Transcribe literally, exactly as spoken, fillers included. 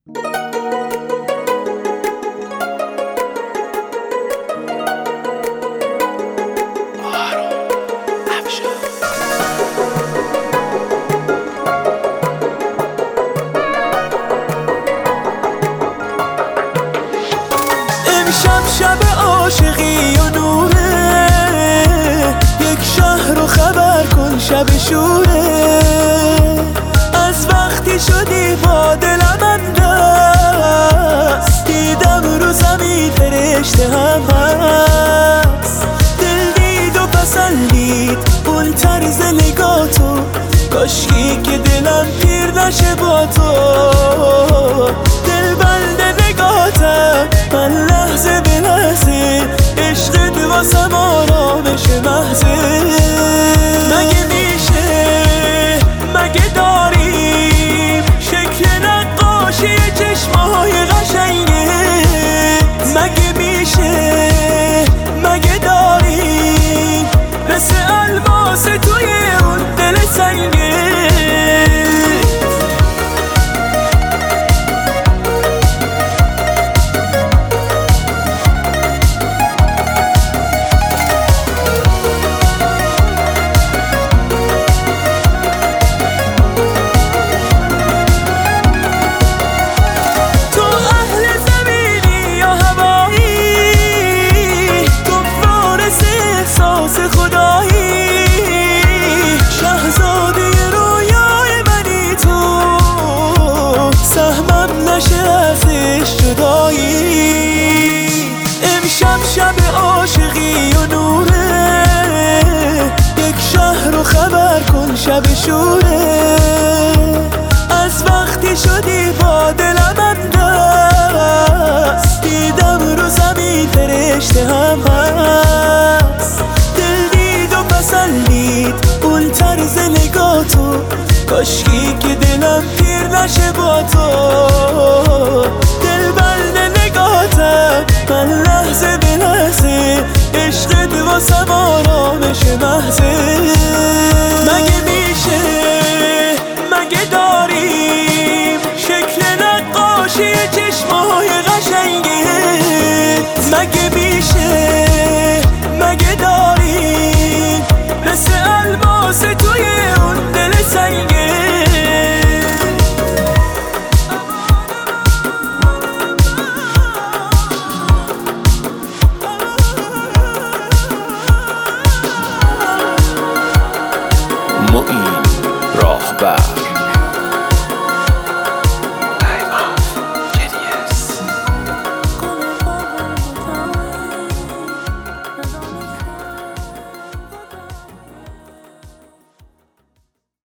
امشب شب عاشقی و نوره، یک شهر رو خبر کن شب شوره. از وقتی شدی با دلم اندست، دیدم رو زمین فرشته هم هست. دل دید و پسندید اون طرز نگاتو، کاشکی که دلم پیر نشه با تو. دل بند نگاتم من لحظه به لحظه، عشقت واسم آرامش محضه. مگه میشه مگه داریم شکل نقاشی چشمای قشنگه؟ مگه میشه مگه داریم مثل الماس توی اون دل سنگه؟ امشب شب عاشقی و نوره، یک شهر رو خبر کن شب شوره. از وقتی شدی با دلم اندست، دیدم رو زمین فرشته هم هست. دل دید و پسندید اون طرز نگاتو، کاشکی که دلم پیر نشه با تو. دل بند نگاتم من لحظه به لحظه، عشقت واسم آرامش محضه. مگه میشه مگه داریم شکل نقاشی چشمای قشنگه؟ مگه میشه